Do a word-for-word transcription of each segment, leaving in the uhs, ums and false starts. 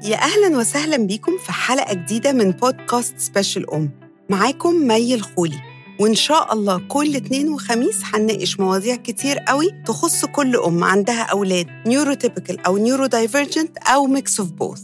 يا أهلاً وسهلاً بيكم في حلقة جديدة من بودكاست سبيشال أم. معاكم مي الخولي، وإن شاء الله كل اتنين وخميس هنناقش مواضيع كتير قوي تخص كل أم عندها أولاد نيوروتيبيكال أو نيورودايفرجنت أو ميكس أوف بوث.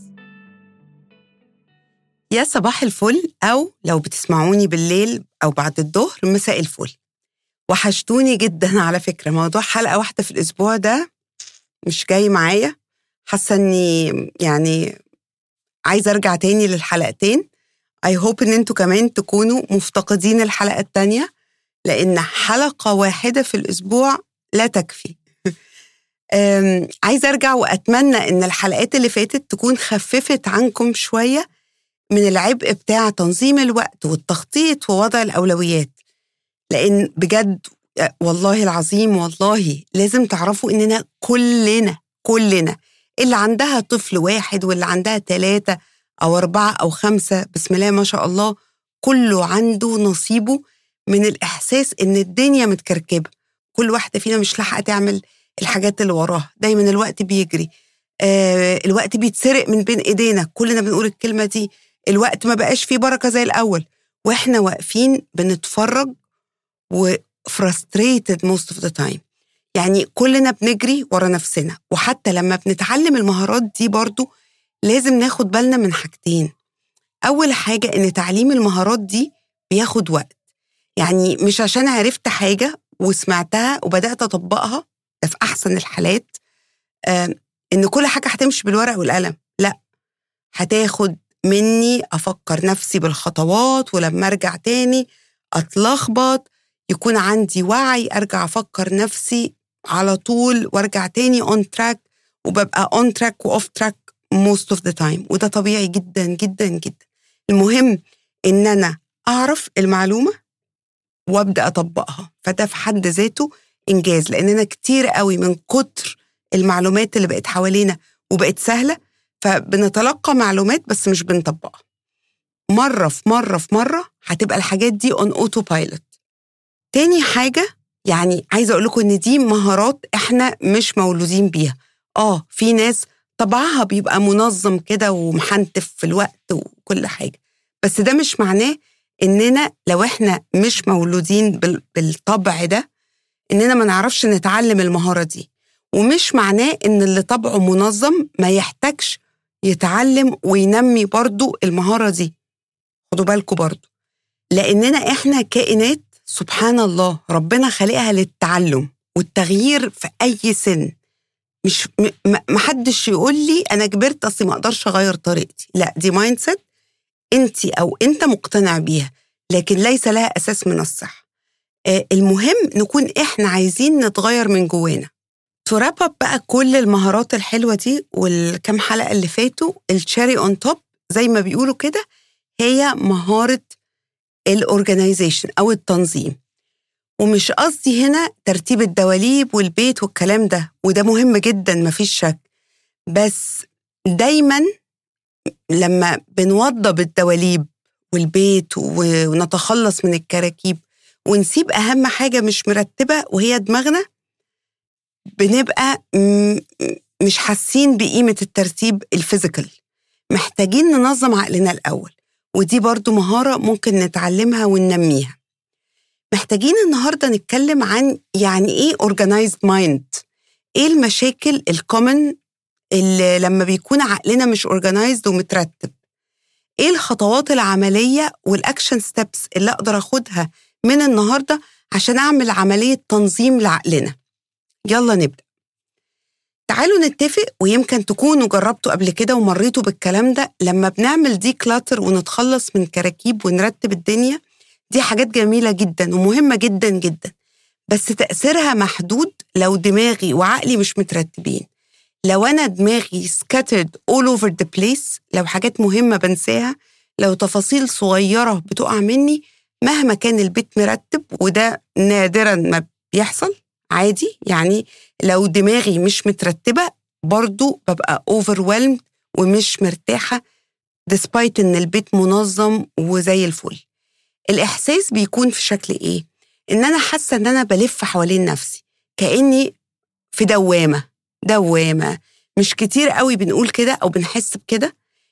يا صباح الفل، أو لو بتسمعوني بالليل أو بعد الظهر مساء الفل. وحشتوني جداً على فكرة. موضوع حلقة واحدة في الأسبوع ده مش جاي معايا، حاسة إني يعني عايزة أرجع تاني للحلقتين. I hope إن أنتوا كمان تكونوا مفتقدين الحلقة التانية، لأن حلقة واحدة في الأسبوع لا تكفي. عايزة أرجع وأتمنى إن الحلقات اللي فاتت تكون خففت عنكم شوية من العبء بتاع تنظيم الوقت والتخطيط ووضع الأولويات، لأن بجد والله العظيم والله لازم تعرفوا إننا كلنا كلنا اللي عندها طفل واحد واللي عندها ثلاثة أو أربعة أو خمسة بسم الله ما شاء الله، كله عنده نصيبه من الإحساس إن الدنيا متكركبة. كل واحدة فينا مش لاحقة تعمل الحاجات اللي وراها، دايما الوقت بيجري، آه الوقت بيتسرق من بين إيدينا. كلنا بنقول الكلمة دي، الوقت ما بقاش فيه بركة زي الأول، وإحنا واقفين بنتفرج و frustrated most of the time. يعني كلنا بنجري ورا نفسنا. وحتى لما بنتعلم المهارات دي برضو لازم ناخد بالنا من حاجتين. أول حاجة إن تعليم المهارات دي بياخد وقت. يعني مش عشان عرفت حاجة وسمعتها وبدأت أطبقها، ده في أحسن الحالات، آه إن كل حاجة هتمشي بالورق والقلم. لا، هتاخد مني أفكر نفسي بالخطوات، ولما أرجع تاني أتلخبط يكون عندي وعي أرجع أفكر نفسي على طول وارجع تاني on track، وببقى on track و off track most of the time. وده طبيعي جدا جدا جدا. المهم إن أنا أعرف المعلومة وابدأ أطبقها، فده في حد ذاته إنجاز. لأننا كتير قوي من كتر المعلومات اللي بقت حوالينا وبقت سهلة، فبنتلقى معلومات بس مش بنطبقها. مرة في مرة في مرة هتبقى الحاجات دي on autopilot. تاني حاجة، يعني عايزة أقول لكم إن دي مهارات إحنا مش مولودين بيها. آه في ناس طبعها بيبقى منظم كده ومحنتف في الوقت وكل حاجة، بس ده مش معناه إننا لو إحنا مش مولودين بالطبع ده إننا ما نعرفش نتعلم المهارة دي. ومش معناه إن اللي طبعه منظم ما يحتاجش يتعلم وينمي برضو المهارة دي. خدوا بالكم برضو، لأننا إحنا كائنات سبحان الله ربنا خلقها للتعلم والتغيير في أي سن. مش محدش يقول لي أنا كبرت أصلي ما أقدرش أغير طريقتي، لا، دي مايند سيت أنت أو أنت مقتنع بيها، لكن ليس لها أساس من الصحة. آه المهم نكون إحنا عايزين نتغير من جوانا. تراب اب بقى كل المهارات الحلوة دي والكم حلقة اللي فاتوا، الشاري اون توب زي ما بيقولوا كده، هي مهارة الأورجانيزيشن أو التنظيم. ومش قصدي هنا ترتيب الدواليب والبيت والكلام ده، وده مهم جدا مفيش شك، بس دايما لما بنوضب الدواليب والبيت ونتخلص من الكراكيب ونسيب أهم حاجة مش مرتبة وهي دماغنا، بنبقى مش حاسين بقيمة الترتيب الفيزيكال. محتاجين ننظم عقلنا الأول، ودي برضو مهارة ممكن نتعلمها وننميها. محتاجين النهاردة نتكلم عن يعني إيه organized mind، إيه المشاكل الكومن اللي لما بيكون عقلنا مش organized ومترتب، إيه الخطوات العملية والأكشن ستيبس اللي أقدر أخدها من النهاردة عشان أعمل عملية تنظيم لعقلنا. يلا نبدأ. تعالوا نتفق، ويمكن تكونوا جربتوا قبل كده ومريتوا بالكلام ده. لما بنعمل دي كلاتر ونتخلص من كراكيب ونرتب الدنيا، دي حاجات جميلة جدا ومهمة جدا جدا، بس تأثيرها محدود لو دماغي وعقلي مش مترتبين. لو أنا دماغي scattered all over the place، لو حاجات مهمة بنساها، لو تفاصيل صغيرة بتقع مني مهما كان البيت مرتب، وده نادرا ما بيحصل، عادي. يعني لو دماغي مش مترتبة برضو ببقى overwhelmed ومش مرتاحة despite إن البيت منظم وزي الفل. الإحساس بيكون في شكل إيه؟ إن أنا حاسة إن أنا بلف حوالين نفسي كأني في دوامة دوامة. مش كتير قوي بنقول كده أو بنحس بكده،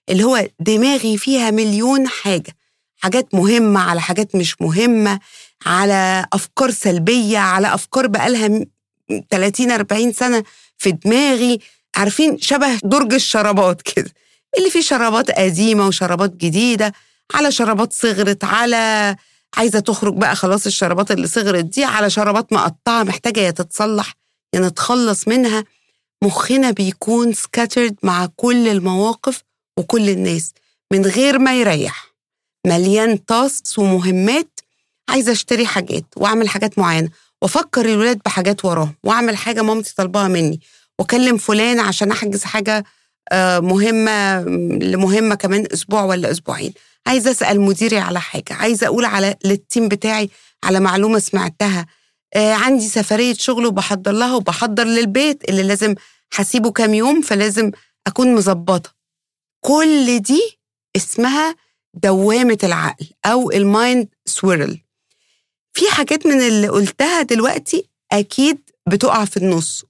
اللي هو دماغي فيها مليون حاجة، حاجات مهمة على حاجات مش مهمة، على أفكار سلبية، على أفكار بقالها ثلاثين أربعين سنة في دماغي. عارفين شبه درج الشرابات كده، اللي فيه شرابات قديمة وشرابات جديدة، على شرابات صغرت، على عايزة تخرج بقى خلاص الشرابات اللي صغرت دي، على شرابات مقطعة محتاجة يا تتصلح يا نتخلص منها. مخنا بيكون سكاترد مع كل المواقف وكل الناس من غير ما يريح، مليان تاسكس ومهمات. عايزة اشتري حاجات واعمل حاجات معينة، وافكر الولاد بحاجات وراهم، واعمل حاجة مامتي طالباها مني، واكلم فلان عشان احجز حاجة مهمة لمهمة كمان اسبوع ولا اسبوعين، عايزة اسأل مديري على حاجة، عايزة اقول على للتيم بتاعي على معلومة سمعتها، آه عندي سفرية شغل وبحضر لها، وبحضر للبيت اللي لازم هسيبه كام يوم فلازم اكون مظبطة. كل دي اسمها دوامة العقل او المايند سويرل. في حاجات من اللي قلتها دلوقتي اكيد بتقع في النص.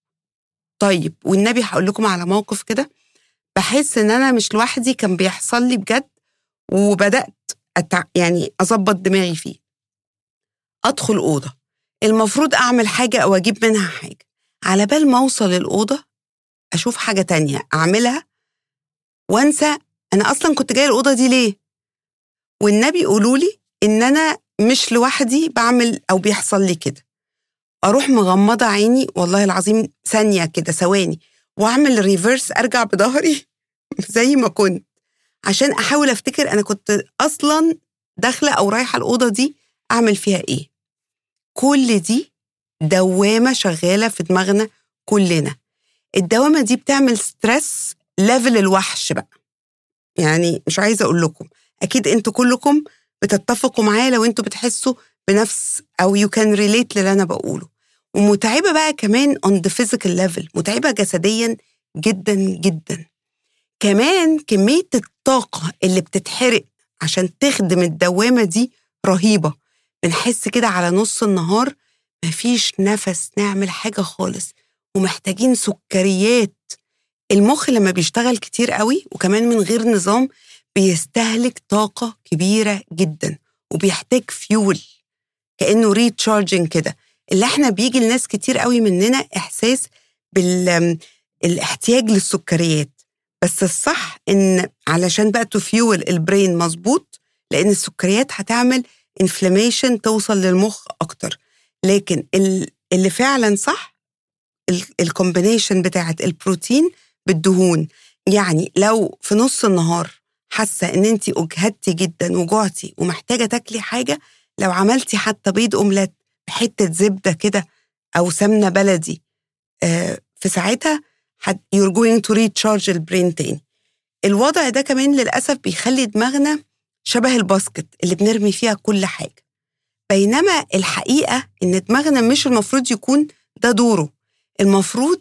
طيب والنبي هقول لكم على موقف كده بحس ان انا مش لوحدي كان بيحصل لي بجد، وبدأت أتع... يعني اظبط دماغي فيه. ادخل اوضه المفروض اعمل حاجه او اجيب منها حاجه، على بال ما اوصل الاوضه اشوف حاجه تانية اعملها وانسى انا اصلا كنت جايه الاوضه دي ليه. والنبي قولوا لي ان انا مش لوحدي بعمل او بيحصل لي كده. اروح مغمضه عيني والله العظيم ثانيه كده ثواني، واعمل ريفيرس ارجع بظهري زي ما كنت، عشان احاول افتكر انا كنت اصلا داخله او رايحه الاوضه دي اعمل فيها ايه. كل دي دوامه شغاله في دماغنا كلنا. الدوامه دي بتعمل ستريس ليفل الوحش بقى. يعني مش عايزه اقول لكم، اكيد انتوا كلكم بتتفقوا معايا لو انتوا بتحسوا بنفس او يو كان ريليت للي انا بقوله. ومتعبه بقى كمان on the physical level، متعبه جسديا جدا جدا. كمان كميه الطاقه اللي بتتحرق عشان تخدم الدوامه دي رهيبه. بنحس كده على نص النهار مفيش نفس نعمل حاجه خالص، ومحتاجين سكريات. المخ لما بيشتغل كتير قوي وكمان من غير نظام بيستهلك طاقة كبيرة جدا، وبيحتاج فيول كأنه ريتشارجنج كده. اللي احنا بيجي لناس كتير قوي مننا إحساس بالاحتياج للسكريات. بس الصح إن علشان بقى تفيول البرين مظبوط، لأن السكريات هتعمل انفلاميشن توصل للمخ أكتر. لكن اللي فعلا صح الكومبينيشن بتاعت البروتين بالدهون. يعني لو في نص النهار حاسة ان انتي اجهدتي جدا وجوعتي ومحتاجة تاكلي حاجة، لو عملتي حتى بيض اومليت بحتة زبدة كده او سمنة بلدي آه في ساعتها you're going to recharge البرين تاني. الوضع ده كمان للأسف بيخلي دماغنا شبه الباسكت اللي بنرمي فيها كل حاجة، بينما الحقيقة ان دماغنا مش المفروض يكون ده دوره. المفروض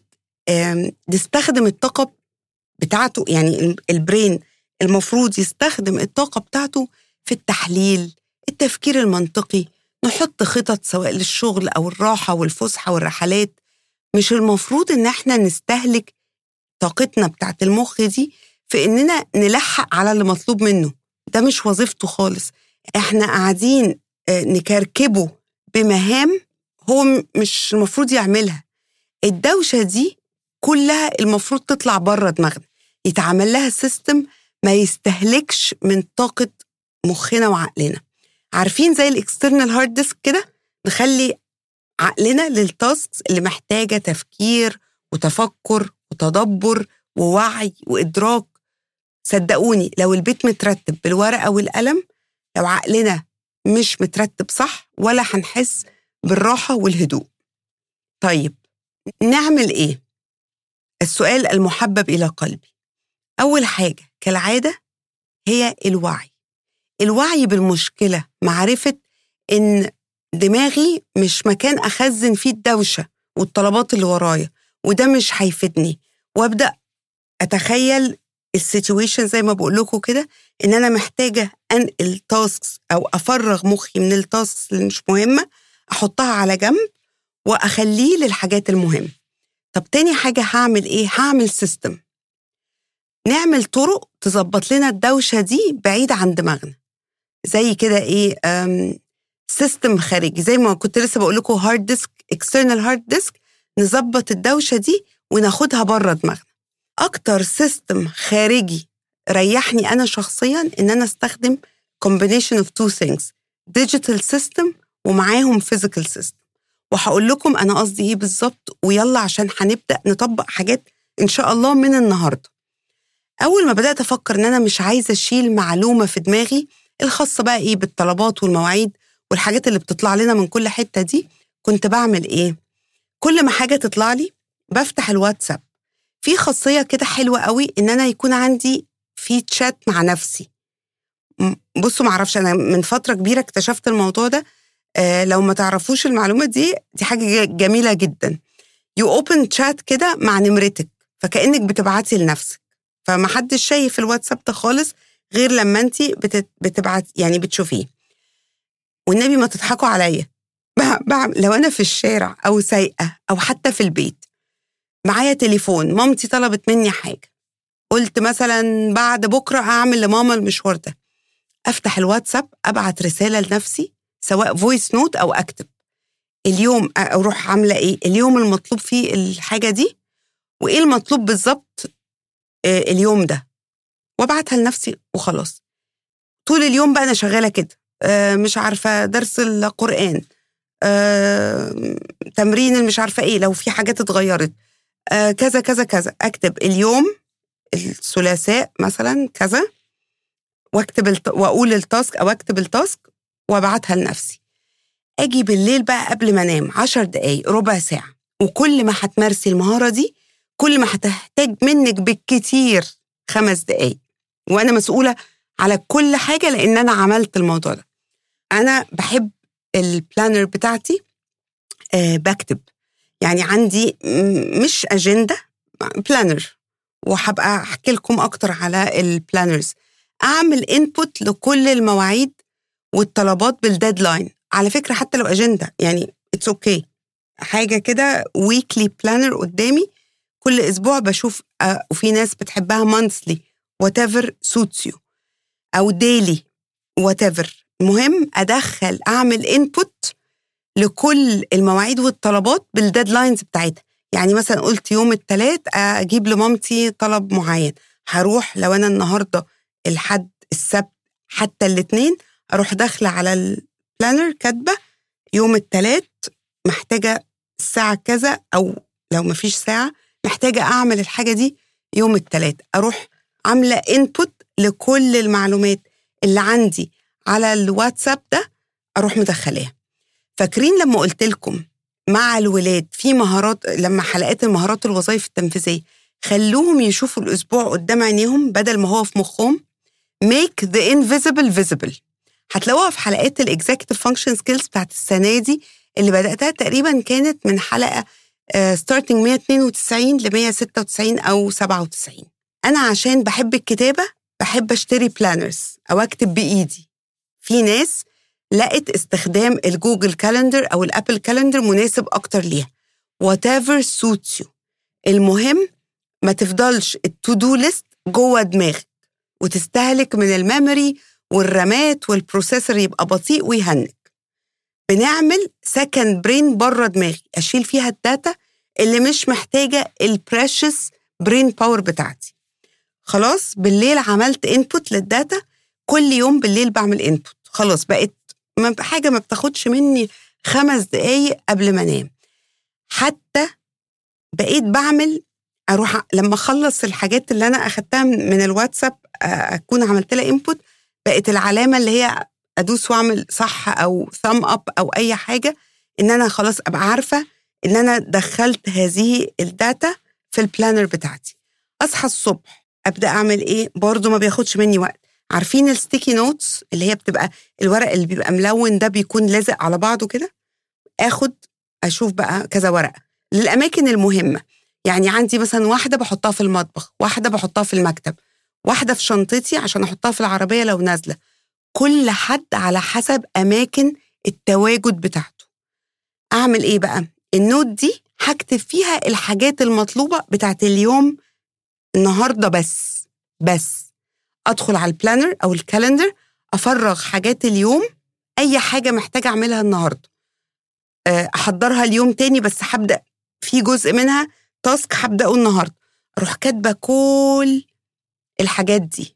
نستخدم الطاقة بتاعته، يعني البرين المفروض يستخدم الطاقة بتاعته في التحليل، التفكير المنطقي، نحط خطط سواء للشغل أو الراحة والفسحة والرحلات. مش المفروض إن احنا نستهلك طاقتنا بتاعت المخ دي في إننا نلحق على اللي مطلوب منه. ده مش وظيفته خالص. احنا قاعدين نكركبه بمهام هو مش المفروض يعملها. الدوشة دي كلها المفروض تطلع بره دماغنا، يتعمل لها سيستم ما يستهلكش من طاقة مخنا وعقلنا. عارفين زي الاكسترنال هارد ديسك كده، نخلي عقلنا للتاسكس اللي محتاجة تفكير وتفكر وتدبر ووعي وإدراك. صدقوني لو البيت مترتب بالورقة والقلم، لو عقلنا مش مترتب صح ولا هنحس بالراحة والهدوء. طيب نعمل إيه؟ السؤال المحبب إلى قلبي. أول حاجة كالعادة هي الوعي. الوعي بالمشكلة، معرفة إن دماغي مش مكان أخزن فيه الدوشة والطلبات اللي ورايا، وده مش هيفيدني. وأبدأ أتخيل السيتويشن زي ما بقول لكم كده، إن أنا محتاجة أنقل تاسكس أو أفرغ مخي من التاسكس اللي مش مهمة، أحطها على جنب وأخليه للحاجات المهمة. طب تاني حاجة هعمل إيه؟ هعمل سيستم. نعمل طرق تظبط لنا الدوشة دي بعيد عن دماغنا، زي كده إيه سيستم خارجي، زي ما كنت لسه بقول لكم هارد ديسك، اكسترنال هارد ديسك، نظبط الدوشة دي وناخدها بره دماغنا. أكتر سيستم خارجي ريحني أنا شخصياً إن أنا استخدم combination of two things، digital system ومعاهم physical system، وهقول لكم أنا قصدي إيه بالظبط، ويلا عشان هنبدأ نطبق حاجات إن شاء الله من النهاردة. أول ما بدأت أفكر إن أنا مش عايزة أشيل معلومة في دماغي الخاصة بقى إيه بالطلبات والمواعيد والحاجات اللي بتطلع لنا من كل حتة دي، كنت بعمل إيه؟ كل ما حاجة تطلع لي بفتح الواتساب، في خاصية كده حلوة قوي إن أنا يكون عندي في تشات مع نفسي. بصوا معرفش، أنا من فترة كبيرة اكتشفت الموضوع ده، آه لو ما تعرفوش المعلومة دي دي حاجة جميلة جدا. يو اوبن تشات كده مع نمرتك، فكأنك بتبعتي لنفسك، فما حدش شايف الواتساب ده خالص غير لما انت بتبعت يعني بتشوفيه. والنبي ما تضحكوا عليا، لو أنا في الشارع أو سايقة أو حتى في البيت معايا تليفون، مامتي طلبت مني حاجة، قلت مثلا بعد بكرة أعمل لماما المشوار ده، أفتح الواتساب أبعت رسالة لنفسي سواء فويس نوت أو أكتب اليوم، أروح عاملة إيه اليوم المطلوب فيه الحاجة دي وإيه المطلوب بالظبط اليوم ده، وأبعتها لنفسي وخلاص. طول اليوم بقى أنا شغالة كده، مش عارفة درس القرآن، تمرين مش عارفة إيه، لو في حاجات اتغيرت كذا كذا كذا، أكتب اليوم الثلاثاء مثلا كذا، واكتب الت... واقول التاسك او اكتب التاسك وابعتها لنفسي. اجي بالليل بقى قبل ما انام عشر دقايق ربع ساعه، وكل ما هتمارسي المهاره دي كل ما هتحتاج منك بالكتير خمس دقايق، وانا مسؤوله على كل حاجه لان انا عملت الموضوع ده. انا بحب البلانر بتاعتي، أه بكتب، يعني عندي مش اجنده، بلانر، وهبقى احكي لكم اكتر على البلانرز. اعمل انبوت لكل المواعيد والطلبات بالديدلاين، على فكره حتى لو اجنده يعني اتس اوكي okay. حاجه كده ويكلي بلانر قدامي كل اسبوع بشوف، آه وفي ناس بتحبها مانثلي whatever suits you، او ديلي whatever، المهم ادخل اعمل انبوت لكل المواعيد والطلبات بالديدلاينز بتاعتها. يعني مثلا قلت يوم الثلاث اجيب لمامتي طلب معين، هروح لو انا النهارده الحد السبت حتى الاثنين اروح داخله على البلانر كاتبه يوم الثلاث محتاجه الساعه كذا، او لو مفيش ساعه محتاجه اعمل الحاجه دي يوم الثلاث، اروح عامله انبوت لكل المعلومات اللي عندي على الواتساب ده اروح مدخلاها. فاكرين لما قلت لكم مع الولاد في مهارات، لما حلقات المهارات الوظائف التنفيذيه خلوهم يشوفوا الاسبوع قدام عينيهم بدل ما هو في مخهم، make the invisible visible. هتلاقوها في حلقات الاكزيكتيف فانكشن سكيلز بتاعت السنه دي اللي بداتها تقريبا كانت من حلقه ستارتنج مية واتنين وتسعين ل مية وستة وتسعين او سبعة وتسعين. انا عشان بحب الكتابه بحب اشتري بلانرز او اكتب بايدي. في ناس لقت استخدام الجوجل كالندر او الابل كالندر مناسب اكتر ليها، whatever suits you. المهم ما تفضلش التو دو ليست جوه دماغك وتستهلك من الميموري والرامات والبروسيسور يبقى بطيء ويهنج. بنعمل سكند برين بره دماغي اشيل فيها الداتا اللي مش محتاجه البريشس برين باور بتاعتي. خلاص بالليل عملت انبوت للداتا، كل يوم بالليل بعمل انبوت، خلاص بقت حاجه ما بتاخدش مني خمس دقايق قبل ما انام. حتى بقيت بعمل اروح لما اخلص الحاجات اللي انا اخدتها من الواتساب اكون عملت لها انبوت، بقت العلامه اللي هي ادوس واعمل صح او ثام اب او اي حاجه، ان انا خلاص ابقى عارفه ان انا دخلت هذه الداتا في البلانر بتاعتي. اصحى الصبح ابدا اعمل ايه برضو ما بياخدش مني وقت. عارفين الستيكي نوتس اللي هي بتبقى الورق اللي بيبقى ملون ده بيكون لازق على بعضه كده، اخد اشوف بقى كذا ورقه للاماكن المهمه. يعني عندي مثلا واحده بحطها في المطبخ، واحده بحطها في المكتب، واحده في شنطتي عشان احطها في العربيه لو نازله، كل حد على حسب اماكن التواجد بتاعته. اعمل ايه بقى؟ النوت دي هكتب فيها الحاجات المطلوبه بتاعت اليوم النهارده بس، بس أدخل على البلانر أو الكالندر، أفرغ حاجات اليوم، أي حاجة محتاجة أعملها النهاردة أحضرها اليوم تاني، بس هبدأ في جزء منها تاسك هبدأه النهاردة، أروح كاتبة كل الحاجات دي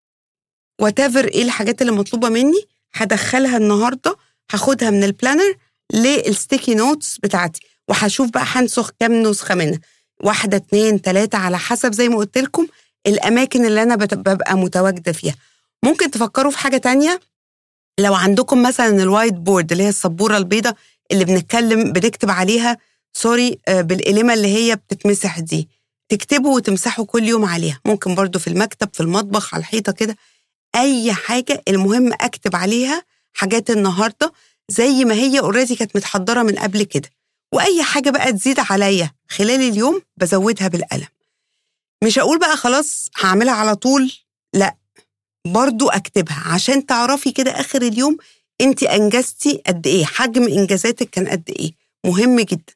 whatever إيه الحاجات اللي مطلوبة مني هدخلها النهاردة، هاخدها من البلانر للستيكي نوتس بتاعتي، وهشوف بقى هنسخ كام نسخة منها، واحدة اتنين تلاتة على حسب زي ما قلت لكم الأماكن اللي أنا ببقى متواجدة فيها. ممكن تفكروا في حاجة تانية، لو عندكم مثلا الوايت بورد اللي هي السبورة البيضة اللي بنتكلم بنكتب عليها سوري بالقلمة اللي هي بتتمسح دي، تكتبوا وتمسحوا كل يوم عليها. ممكن برضو في المكتب، في المطبخ، على الحيطة كده، أي حاجة المهم أكتب عليها حاجات النهاردة زي ما هي اوريدي كانت متحضرة من قبل كده، وأي حاجة بقى تزيد عليا خلال اليوم بزودها بالقلم. مش هقول بقى خلاص هعملها على طول، لا، برضو أكتبها عشان تعرفي كده آخر اليوم أنت أنجزتي قد إيه، حجم إنجازاتك كان قد إيه. مهم جدا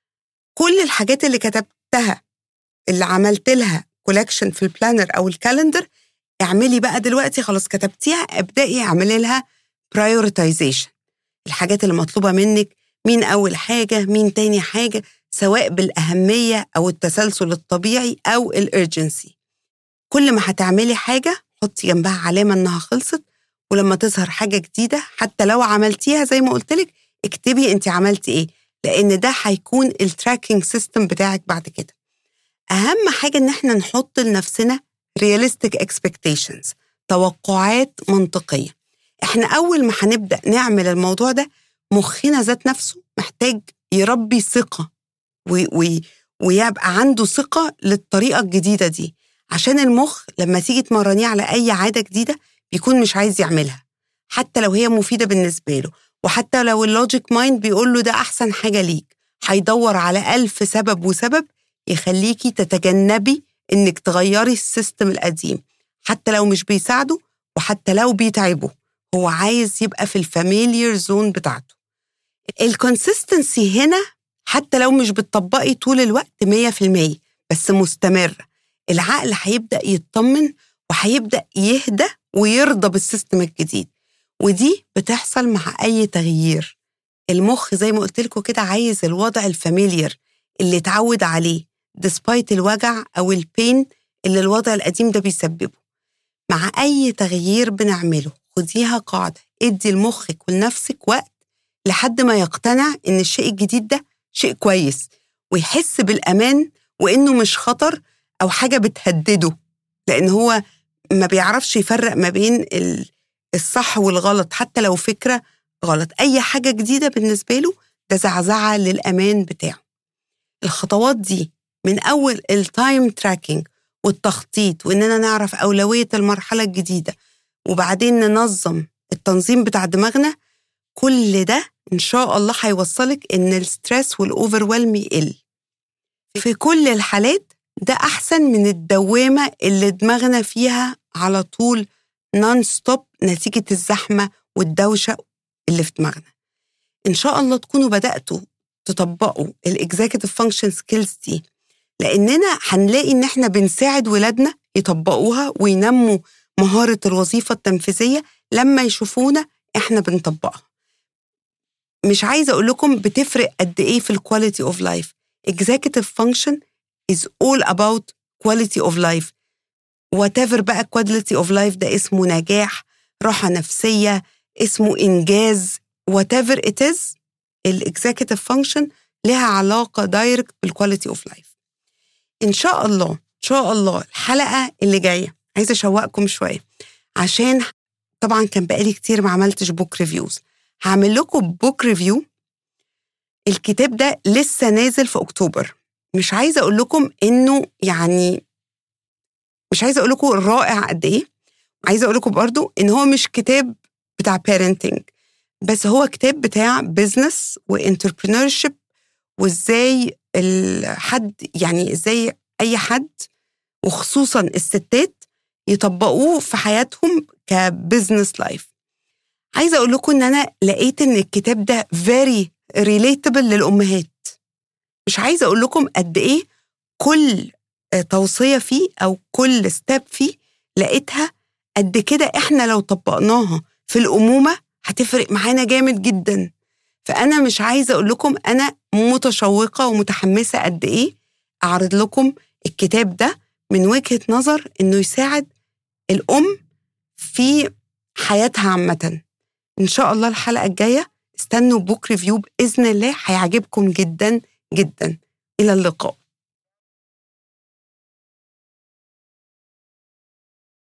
كل الحاجات اللي كتبتها اللي عملت لها كولكشن في البلانر أو الكالندر، اعملي بقى دلوقتي خلاص كتبتيها، ابدأي اعملي لها prioritization. الحاجات اللي مطلوبة منك، مين أول حاجة، مين تاني حاجة، سواء بالأهمية أو التسلسل الطبيعي أو الارجنسي. كل ما هتعملي حاجة حطي جنبها علامة إنها خلصت، ولما تظهر حاجة جديدة حتى لو عملتيها زي ما قلتلك اكتبي انت عملتي ايه، لأن ده هيكون التراكينج سيستم بتاعك بعد كده. أهم حاجة إن احنا نحط لنفسنا realistic expectations، توقعات منطقية. احنا أول ما هنبدأ نعمل الموضوع ده مخنا ذات نفسه محتاج يربي ثقة وي وي ويبقى عنده ثقة للطريقة الجديدة دي، عشان المخ لما تيجي تمرنيه على أي عادة جديدة بيكون مش عايز يعملها حتى لو هي مفيدة بالنسبة له، وحتى لو اللوجيك مايند بيقول له ده أحسن حاجة ليك، هيدور على ألف سبب وسبب يخليكي تتجنبي إنك تغيري السيستم القديم، حتى لو مش بيساعده وحتى لو بيتعبه، هو عايز يبقى في الفاميليير زون بتاعته. الكونسيستنسي هنا حتى لو مش بتطبقي طول الوقت مية في المية بس مستمرة، العقل هيبدأ يطمن وهيبدأ يهدى ويرضى بالسيستم الجديد، ودي بتحصل مع أي تغيير. المخ زي ما قلت لكم كده عايز الوضع الفاميليير اللي اتعود عليه despite الوجع أو البين اللي الوضع القديم ده بيسببه. مع أي تغيير بنعمله خديها قاعدة، ادي لمخك ولنفسك وقت لحد ما يقتنع إن الشيء الجديد ده شيء كويس، ويحس بالأمان وإنه مش خطر أو حاجة بتهدده، لأن هو ما بيعرفش يفرق ما بين الصح والغلط حتى لو فكرة غلط. أي حاجة جديدة بالنسبة له ده زعزعة للأمان بتاعه. الخطوات دي من أول التايم تراكينج والتخطيط، وإننا نعرف أولوية المرحلة الجديدة، وبعدين ننظم التنظيم بتاع دماغنا، كل ده إن شاء الله هيوصلك إن الستريس والأوفرويلم يقل. في كل الحالات ده أحسن من الدوامة اللي دماغنا فيها على طول نون ستوب نتيجة الزحمة والدوشة اللي في دماغنا. إن شاء الله تكونوا بدأتوا تطبقوا الإكزيكتيف فانكشن سكيلز دي، لأننا هنلاقي إن إحنا بنساعد ولادنا يطبقوها وينموا مهارة الوظيفة التنفيذية لما يشوفونا إحنا بنطبقها. مش عايزة أقول لكم بتفرق قد إيه في الكواليتي أوف لايف. Executive function is all about quality of life. whatever بقى quality of life ده اسمه نجاح، راحة نفسية، اسمه إنجاز، whatever it is، الإكزيكتيف فانكشن لها علاقة دايركت بالكواليتي أوف لايف. إن شاء الله إن شاء الله الحلقة اللي جاية عايزة أشوقكم شوية، عشان طبعا كان بقالي كتير ما عملتش بوك ريفيوز. هعمل لكم بوك ريفيو. الكتاب ده لسه نازل في أكتوبر. مش عايزة أقول لكم إنه يعني مش عايزة أقول لكم رائع قد إيه، عايزة أقول لكم برضو إن هو مش كتاب بتاع parenting، بس هو كتاب بتاع business وانتربرينورشيب، وإزاي الحد يعني إزاي أي حد وخصوصا الستات يطبقوه في حياتهم كبزنس لايف. عايزة أقول لكم إن أنا لقيت إن الكتاب ده very relatable للأمهات. مش عايزة أقول لكم قد إيه كل توصية فيه أو كل ستيب فيه لقيتها قد كده احنا لو طبقناها في الأمومة هتفرق معانا جامد جدا. فأنا مش عايزة أقول لكم أنا متشوقة ومتحمسة قد إيه أعرض لكم الكتاب ده من وجهة نظر إنه يساعد الأم في حياتها عامة. إن شاء الله الحلقة الجاية استنوا بوك ريفيو بإذن الله، هيعجبكم جدا جدا. إلى اللقاء.